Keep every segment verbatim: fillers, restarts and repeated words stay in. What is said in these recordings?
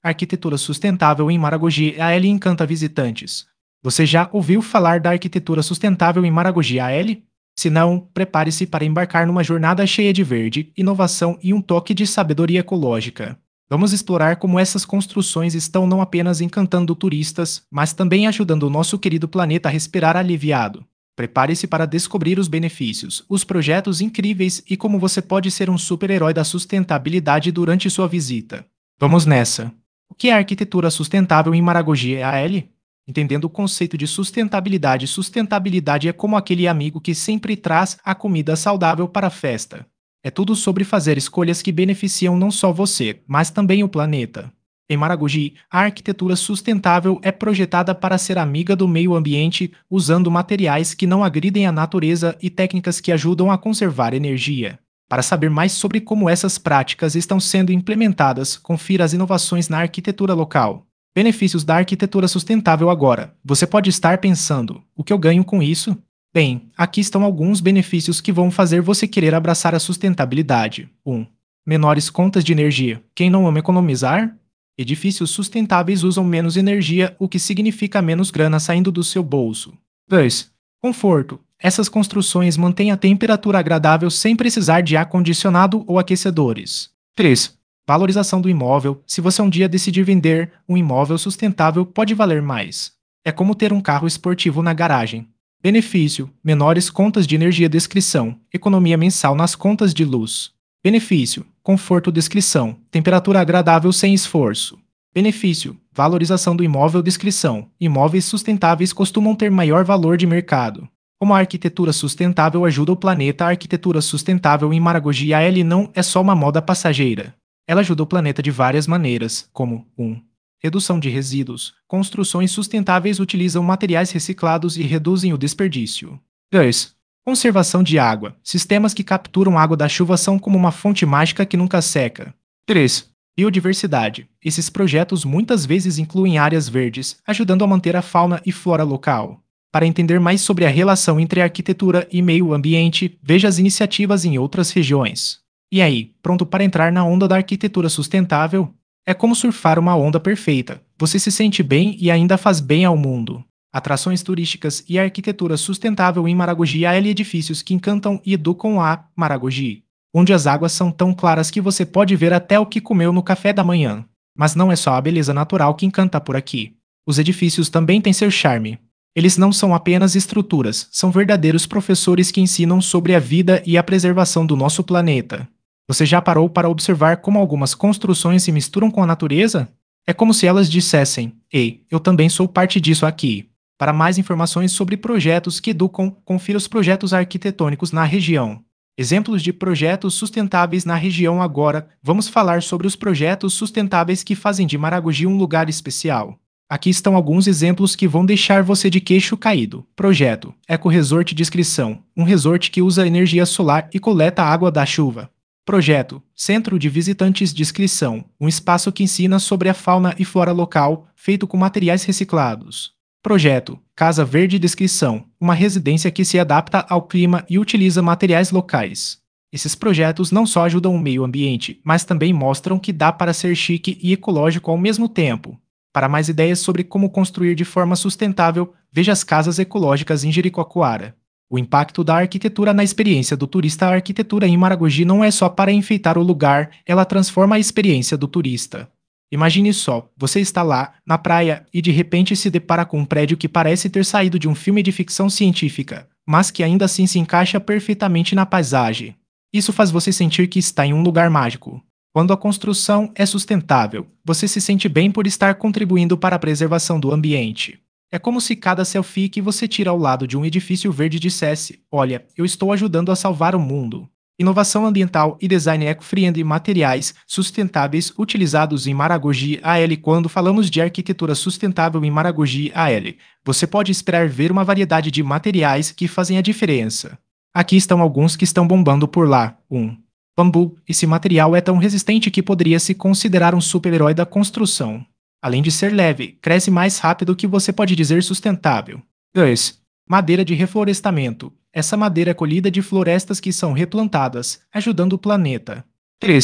Arquitetura sustentável em Maragogi A L encanta visitantes. Você já ouviu falar da arquitetura sustentável em Maragogi A L? Se não, prepare-se para embarcar numa jornada cheia de verde, inovação e um toque de sabedoria ecológica. Vamos explorar como essas construções estão não apenas encantando turistas, mas também ajudando o nosso querido planeta a respirar aliviado. Prepare-se para descobrir os benefícios, os projetos incríveis e como você pode ser um super-herói da sustentabilidade durante sua visita. Vamos nessa! O que é arquitetura sustentável em Maragogi A L? Entendendo o conceito de sustentabilidade, sustentabilidade é como aquele amigo que sempre traz a comida saudável para a festa. É tudo sobre fazer escolhas que beneficiam não só você, mas também o planeta. Em Maragogi, a arquitetura sustentável é projetada para ser amiga do meio ambiente, usando materiais que não agridem a natureza e técnicas que ajudam a conservar energia. Para saber mais sobre como essas práticas estão sendo implementadas, confira as inovações na arquitetura local. Benefícios da arquitetura sustentável agora. Você pode estar pensando: o que eu ganho com isso? Bem, aqui estão alguns benefícios que vão fazer você querer abraçar a sustentabilidade. um. Menores contas de energia. Quem não ama economizar? Edifícios sustentáveis usam menos energia, o que significa menos grana saindo do seu bolso. dois. Conforto. Essas construções mantêm a temperatura agradável sem precisar de ar-condicionado ou aquecedores. três. Valorização do imóvel. Se você um dia decidir vender, um imóvel sustentável pode valer mais. É como ter um carro esportivo na garagem. Benefício: menores contas de energia. Descrição: economia mensal nas contas de luz. Benefício: conforto. Descrição: temperatura agradável sem esforço. Benefício: valorização do imóvel. Descrição: imóveis sustentáveis costumam ter maior valor de mercado. Como a arquitetura sustentável ajuda o planeta? A arquitetura sustentável em Maragogi A L não é só uma moda passageira. Ela ajuda o planeta de várias maneiras, como um. Redução de resíduos. Construções sustentáveis utilizam materiais reciclados e reduzem o desperdício. dois. Conservação de água. Sistemas que capturam água da chuva são como uma fonte mágica que nunca seca. três. Biodiversidade. Esses projetos muitas vezes incluem áreas verdes, ajudando a manter a fauna e flora local. Para entender mais sobre a relação entre arquitetura e meio ambiente, veja as iniciativas em outras regiões. E aí, pronto para entrar na onda da arquitetura sustentável? É como surfar uma onda perfeita. Você se sente bem e ainda faz bem ao mundo. Atrações turísticas e arquitetura sustentável em Maragogi A L. Edifícios que encantam e educam a Maragogi, onde as águas são tão claras que você pode ver até o que comeu no café da manhã. Mas não é só a beleza natural que encanta por aqui. Os edifícios também têm seu charme. Eles não são apenas estruturas, são verdadeiros professores que ensinam sobre a vida e a preservação do nosso planeta. Você já parou para observar como algumas construções se misturam com a natureza? É como se elas dissessem: ei, eu também sou parte disso aqui. Para mais informações sobre projetos que educam, confira os projetos arquitetônicos na região. Exemplos de projetos sustentáveis na região. Agora, vamos falar sobre os projetos sustentáveis que fazem de Maragogi um lugar especial. Aqui estão alguns exemplos que vão deixar você de queixo caído. Projeto: Eco Resort. Descrição: um resort que usa energia solar e coleta água da chuva. Projeto: Centro de Visitantes. Descrição: um espaço que ensina sobre a fauna e flora local, feito com materiais reciclados. Projeto: Casa Verde. Descrição: uma residência que se adapta ao clima e utiliza materiais locais. Esses projetos não só ajudam o meio ambiente, mas também mostram que dá para ser chique e ecológico ao mesmo tempo. Para mais ideias sobre como construir de forma sustentável, veja as casas ecológicas em Jericoacoara. O impacto da arquitetura na experiência do turista. A arquitetura em Maragogi não é só para enfeitar o lugar, ela transforma a experiência do turista. Imagine só, você está lá, na praia, e de repente se depara com um prédio que parece ter saído de um filme de ficção científica, mas que ainda assim se encaixa perfeitamente na paisagem. Isso faz você sentir que está em um lugar mágico. Quando a construção é sustentável, você se sente bem por estar contribuindo para a preservação do ambiente. É como se cada selfie que você tira ao lado de um edifício verde dissesse: olha, eu estou ajudando a salvar o mundo. Inovação ambiental e design eco-friendly. Materiais sustentáveis utilizados em Maragogi A L. Quando falamos de arquitetura sustentável em Maragogi A L, você pode esperar ver uma variedade de materiais que fazem a diferença. Aqui estão alguns que estão bombando por lá. um. Bambu. Esse material é tão resistente que poderia se considerar um super-herói da construção. Além de ser leve, cresce mais rápido, que você pode dizer sustentável. dois. Madeira de reflorestamento. Essa madeira é colhida de florestas que são replantadas, ajudando o planeta. três.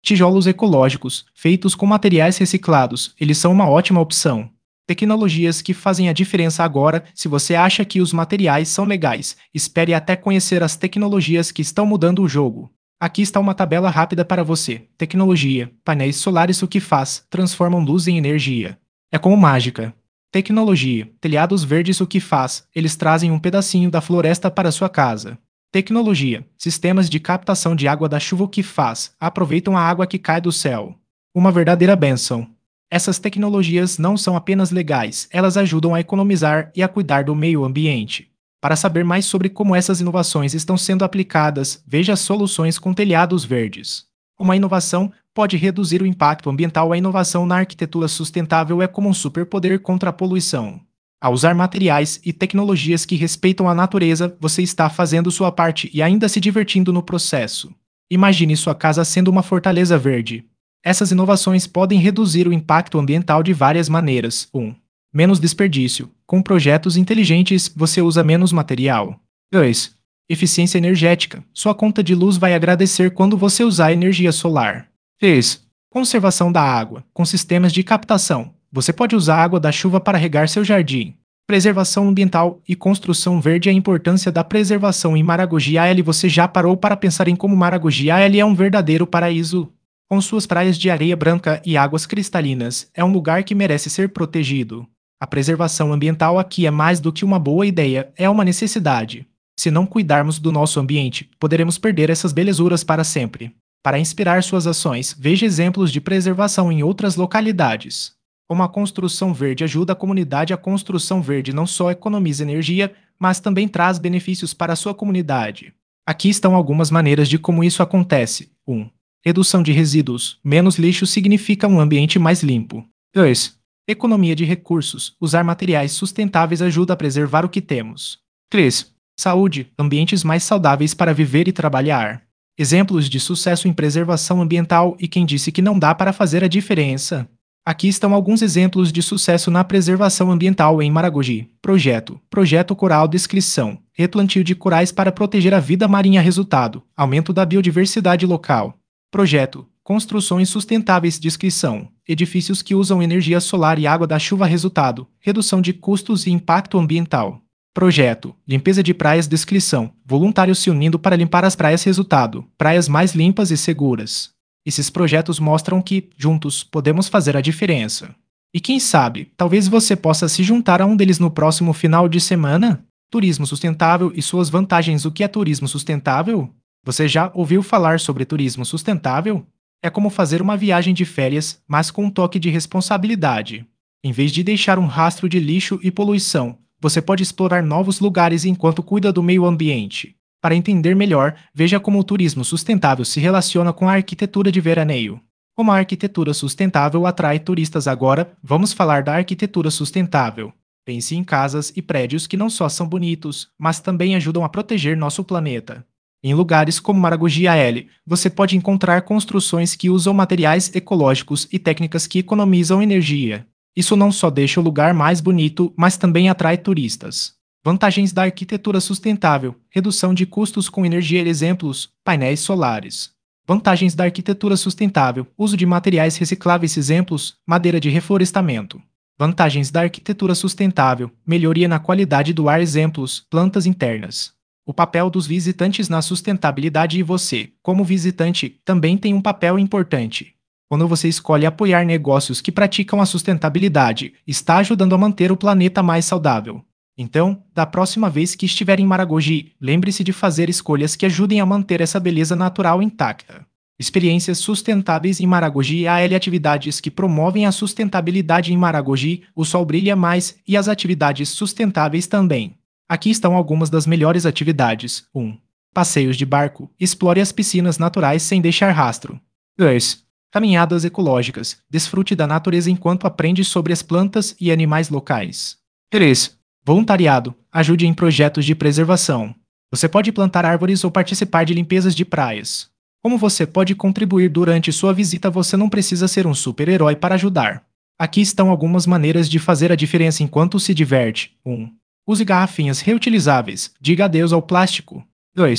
Tijolos ecológicos, feitos com materiais reciclados, eles são uma ótima opção. Tecnologias que fazem a diferença agora. Se você acha que os materiais são legais, espere até conhecer as tecnologias que estão mudando o jogo. Aqui está uma tabela rápida para você. Tecnologia. Painéis solares, o que faz? Transformam luz em energia. É como mágica. Tecnologia. Telhados verdes, o que faz? Eles trazem um pedacinho da floresta para sua casa. Tecnologia. Sistemas de captação de água da chuva, o que faz? Aproveitam a água que cai do céu. Uma verdadeira bênção. Essas tecnologias não são apenas legais, elas ajudam a economizar e a cuidar do meio ambiente. Para saber mais sobre como essas inovações estão sendo aplicadas, veja as soluções com telhados verdes. Uma inovação pode reduzir o impacto ambiental. A inovação na arquitetura sustentável é como um superpoder contra a poluição. Ao usar materiais e tecnologias que respeitam a natureza, você está fazendo sua parte e ainda se divertindo no processo. Imagine sua casa sendo uma fortaleza verde. Essas inovações podem reduzir o impacto ambiental de várias maneiras. um. Menos desperdício. Com projetos inteligentes, você usa menos material. dois. Eficiência energética. Sua conta de luz vai agradecer quando você usar energia solar. três. Conservação da água. Com sistemas de captação, você pode usar a água da chuva para regar seu jardim. Preservação ambiental e construção verde. A importância da preservação em Maragogi A L. Você já parou para pensar em como Maragogi A L é um verdadeiro paraíso? Com suas praias de areia branca e águas cristalinas, é um lugar que merece ser protegido. A preservação ambiental aqui é mais do que uma boa ideia, é uma necessidade. Se não cuidarmos do nosso ambiente, poderemos perder essas belezuras para sempre. Para inspirar suas ações, veja exemplos de preservação em outras localidades. Uma construção verde ajuda a comunidade. A construção verde não só economiza energia, mas também traz benefícios para a sua comunidade. Aqui estão algumas maneiras de como isso acontece. um. Redução de resíduos. Menos lixo significa um ambiente mais limpo. dois. Economia de recursos. Usar materiais sustentáveis ajuda a preservar o que temos. três. Saúde. Ambientes mais saudáveis para viver e trabalhar. Exemplos de sucesso em preservação ambiental. E quem disse que não dá para fazer a diferença? Aqui estão alguns exemplos de sucesso na preservação ambiental em Maragogi. Projeto. Projeto Coral. Descrição. Replantio de corais para proteger a vida marinha. Resultado. Aumento da biodiversidade local. Projeto. Construções sustentáveis. Descrição. Edifícios que usam energia solar e água da chuva. Resultado. Redução de custos e impacto ambiental. Projeto. Limpeza de praias. Descrição. Voluntários se unindo para limpar as praias. Resultado. Praias mais limpas e seguras. Esses projetos mostram que, juntos, podemos fazer a diferença. E quem sabe, talvez você possa se juntar a um deles no próximo final de semana? Turismo sustentável e suas vantagens. O que é turismo sustentável? Você já ouviu falar sobre turismo sustentável? É como fazer uma viagem de férias, mas com um toque de responsabilidade. Em vez de deixar um rastro de lixo e poluição, você pode explorar novos lugares enquanto cuida do meio ambiente. Para entender melhor, veja como o turismo sustentável se relaciona com a arquitetura de veraneio. Como a arquitetura sustentável atrai turistas. Agora, vamos falar da arquitetura sustentável. Pense em casas e prédios que não só são bonitos, mas também ajudam a proteger nosso planeta. Em lugares como Maragogi A L, você pode encontrar construções que usam materiais ecológicos e técnicas que economizam energia. Isso não só deixa o lugar mais bonito, mas também atrai turistas. Vantagens da arquitetura sustentável. Redução de custos com energia. Exemplos: painéis solares. Vantagens da arquitetura sustentável. Uso de materiais recicláveis. Exemplos: madeira de reflorestamento. Vantagens da arquitetura sustentável. Melhoria na qualidade do ar. Exemplos: plantas internas. O papel dos visitantes na sustentabilidade. E você, como visitante, também tem um papel importante. Quando você escolhe apoiar negócios que praticam a sustentabilidade, está ajudando a manter o planeta mais saudável. Então, da próxima vez que estiver em Maragogi, lembre-se de fazer escolhas que ajudem a manter essa beleza natural intacta. Experiências sustentáveis em Maragogi A L. Atividades que promovem a sustentabilidade em Maragogi. O sol brilha mais e as atividades sustentáveis também. Aqui estão algumas das melhores atividades. um. Passeios de barco. Explore as piscinas naturais sem deixar rastro. dois. Caminhadas ecológicas. Desfrute da natureza enquanto aprende sobre as plantas e animais locais. três. Voluntariado. Ajude em projetos de preservação. Você pode plantar árvores ou participar de limpezas de praias. Como você pode contribuir durante sua visita? Você não precisa ser um super-herói para ajudar. Aqui estão algumas maneiras de fazer a diferença enquanto se diverte. um. Use garrafinhas reutilizáveis. Diga adeus ao plástico. dois.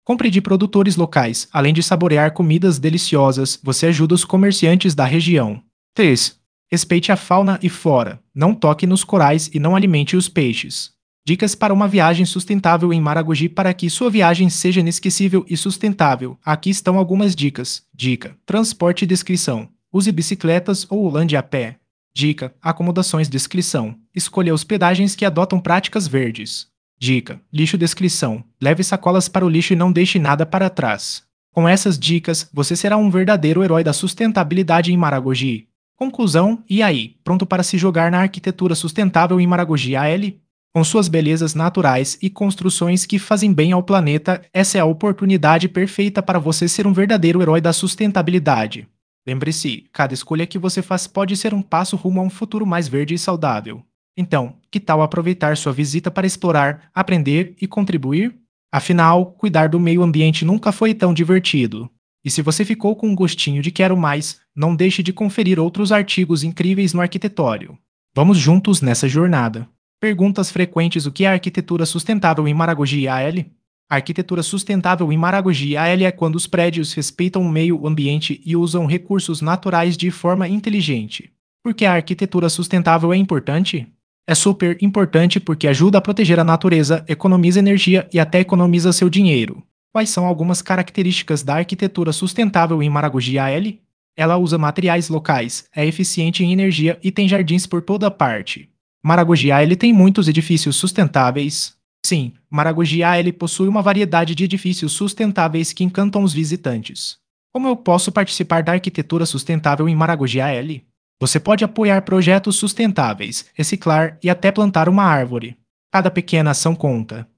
Compre de produtores locais. Além de saborear comidas deliciosas, você ajuda os comerciantes da região. três. Respeite a fauna e flora. Não toque nos corais e não alimente os peixes. Dicas para uma viagem sustentável em Maragogi. Para que sua viagem seja inesquecível e sustentável, aqui estão algumas dicas. Dica: transporte e descrição. Use bicicletas ou ande a pé. Dica: acomodações. Descrição: escolha hospedagens que adotam práticas verdes. Dica: lixo. Descrição: leve sacolas para o lixo e não deixe nada para trás. Com essas dicas, você será um verdadeiro herói da sustentabilidade em Maragogi. Conclusão: e aí, pronto para se jogar na arquitetura sustentável em Maragogi A L? Com suas belezas naturais e construções que fazem bem ao planeta, essa é a oportunidade perfeita para você ser um verdadeiro herói da sustentabilidade. Lembre-se, cada escolha que você faz pode ser um passo rumo a um futuro mais verde e saudável. Então, que tal aproveitar sua visita para explorar, aprender e contribuir? Afinal, cuidar do meio ambiente nunca foi tão divertido. E se você ficou com um gostinho de quero mais, não deixe de conferir outros artigos incríveis no Arquitetório. Vamos juntos nessa jornada. Perguntas frequentes: o que é arquitetura sustentável em Maragogi A L? A arquitetura sustentável em Maragogi A L é quando os prédios respeitam o meio ambiente e usam recursos naturais de forma inteligente. Por que a arquitetura sustentável é importante? É super importante porque ajuda a proteger a natureza, economiza energia e até economiza seu dinheiro. Quais são algumas características da arquitetura sustentável em Maragogi A L? Ela usa materiais locais, é eficiente em energia e tem jardins por toda parte. Maragogi A L tem muitos edifícios sustentáveis. Sim, Maragogi A L possui uma variedade de edifícios sustentáveis que encantam os visitantes. Como eu posso participar da arquitetura sustentável em Maragogi A L? Você pode apoiar projetos sustentáveis, reciclar e até plantar uma árvore. Cada pequena ação conta.